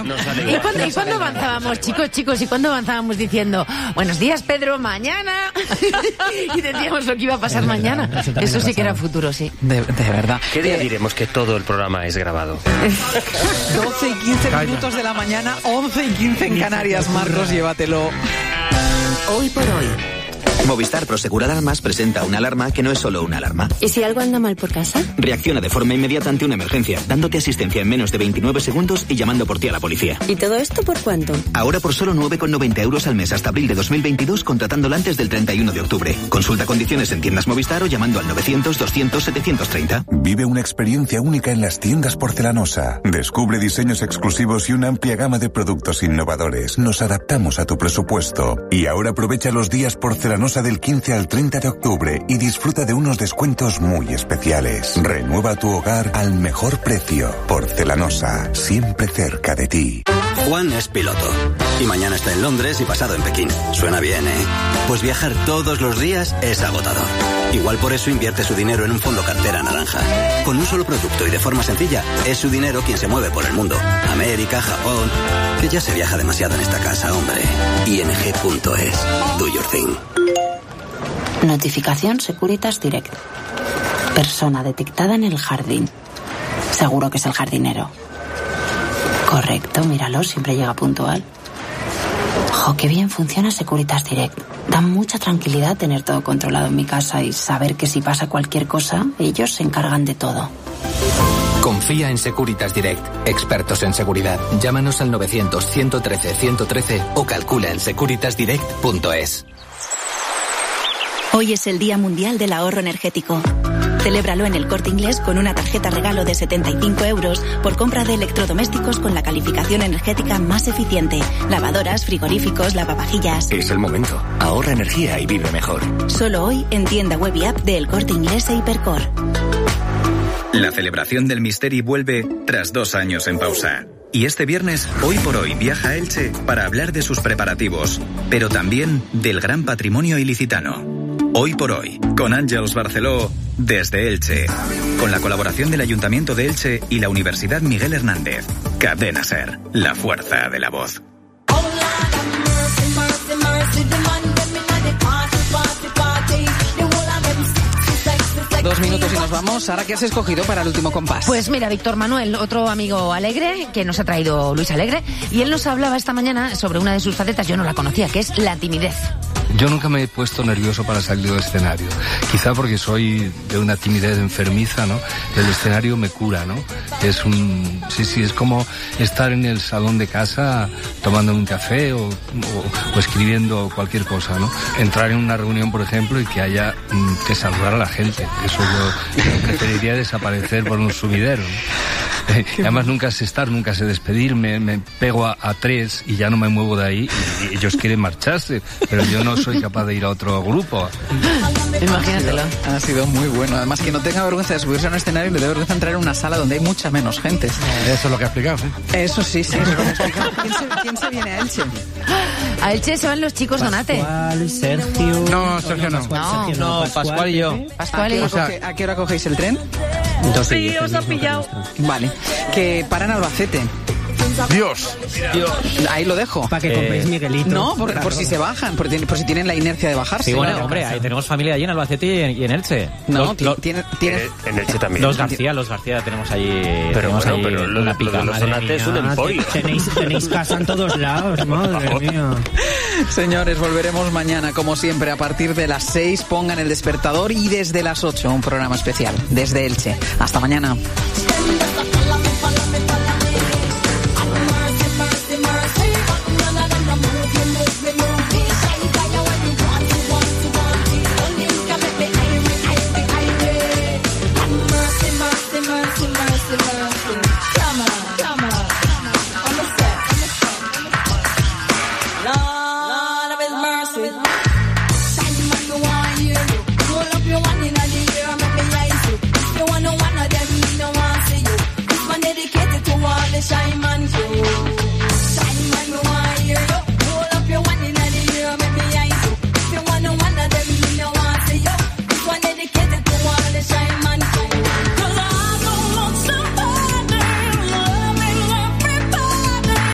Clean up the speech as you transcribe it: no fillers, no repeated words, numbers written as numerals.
mañana. ¿Y cuándo avanzábamos, chicos? ¿Y cuándo avanzábamos diciendo, buenos días, Pedro, mañana? Y decíamos lo que iba a pasar mañana. Eso sí que era futuro, sí. De verdad. ¿Qué día diremos que todo el programa es grabado? 12 y 15 minutos de la mañana, 11 y 15 en Canarias. Marcos, llévatelo. Hoy por hoy. Movistar Prosegur Alarmas presenta una alarma que no es solo una alarma. ¿Y si algo anda mal por casa? Reacciona de forma inmediata ante una emergencia, dándote asistencia en menos de 29 segundos y llamando por ti a la policía. ¿Y todo esto por cuánto? Ahora por solo 9,90 euros al mes hasta abril de 2022, contratándola antes del 31 de octubre. Consulta condiciones en tiendas Movistar o llamando al 900-200-730. Vive una experiencia única en las tiendas Porcelanosa. Descubre diseños exclusivos y una amplia gama de productos innovadores. Nos adaptamos a tu presupuesto. Y ahora aprovecha los días Porcelanosa del 15 al 30 de octubre y disfruta de unos descuentos muy especiales. Renueva tu hogar al mejor precio. Porcelanosa, siempre cerca de ti. Juan es piloto y mañana está en Londres y pasado en Pekín. Suena bien, ¿eh? Pues viajar todos los días es agotador. Igual por eso invierte su dinero en un fondo cartera naranja. Con un solo producto y de forma sencilla, es su dinero quien se mueve por el mundo. América, Japón... Que ya se viaja demasiado en esta casa, hombre. ING.es. Do your thing. Notificación Securitas Direct. Persona detectada en el jardín. Seguro que es el jardinero. Correcto, míralo, siempre llega puntual. Jo, qué bien funciona Securitas Direct. Da mucha tranquilidad tener todo controlado en mi casa y saber que si pasa cualquier cosa, ellos se encargan de todo. Confía en Securitas Direct, expertos en seguridad. Llámanos al 900-113-113 o calcula en securitasdirect.es. Hoy es el Día Mundial del Ahorro Energético. Celébralo en El Corte Inglés con una tarjeta regalo de 75 euros por compra de electrodomésticos con la calificación energética más eficiente. Lavadoras, frigoríficos, lavavajillas. Es el momento. Ahorra energía y vive mejor. Solo hoy en tienda web y app de El Corte Inglés e Hipercor. La celebración del Misteri vuelve tras 2 años en pausa. Y este viernes, Hoy por Hoy viaja a Elche para hablar de sus preparativos, pero también del gran patrimonio ilicitano. Hoy por Hoy, con Àngels Barceló, desde Elche. Con la colaboración del Ayuntamiento de Elche y la Universidad Miguel Hernández. Cadena SER, la fuerza de la voz. 2 minutos y nos vamos. Sara, ¿qué has escogido para el último compás? Pues mira, Víctor Manuel, otro amigo alegre que nos ha traído Luis Alegre, y él nos hablaba esta mañana sobre una de sus facetas, yo no la conocía, que es la timidez. Yo nunca me he puesto nervioso para salir del escenario. Quizá porque soy de una timidez enfermiza, ¿no? El escenario me cura, ¿no? Es es como estar en el salón de casa tomando un café o escribiendo cualquier cosa, ¿no? Entrar en una reunión, por ejemplo, y que haya que saludar a la gente. Eso yo preferiría desaparecer por un sumidero, ¿no? Además nunca sé estar, nunca sé despedir, me pego a 3 y ya no me muevo de ahí y ellos quieren marcharse, pero yo no soy capaz de ir a otro grupo. Imagínatelo. Ha sido muy bueno. Además que no tenga vergüenza de subirse a un escenario y le dé vergüenza entrar en una sala donde hay mucha menos gente. Eso es lo que ha explicado, ¿sí? Eso sí, eso es lo que ha explicado. ¿Quién se viene a Elche? A Elche se van los chicos, Donate. Pascual, Sergio... No, Sergio no. No, Pascual y yo. Pascual y yo. ¿A qué hora cogéis el tren? Sí, os ha pillado. Vale. Que paran Albacete. Dios. Ahí lo dejo. Para que compréis Miguelito. No, por si se bajan, por si tienen la inercia de bajarse. Sí, bueno, hombre, ahí tenemos familia allí en Albacete y en Elche. No, tiene... En Elche también. Los García tenemos allí. Pero tenemos bueno, ahí pero lo de los Donates es un emporio. Tenéis casa en todos lados, madre mía. Señores, volveremos mañana, como siempre, a partir de las 6. Pongan el despertador y desde las 8, un programa especial desde Elche. Hasta mañana.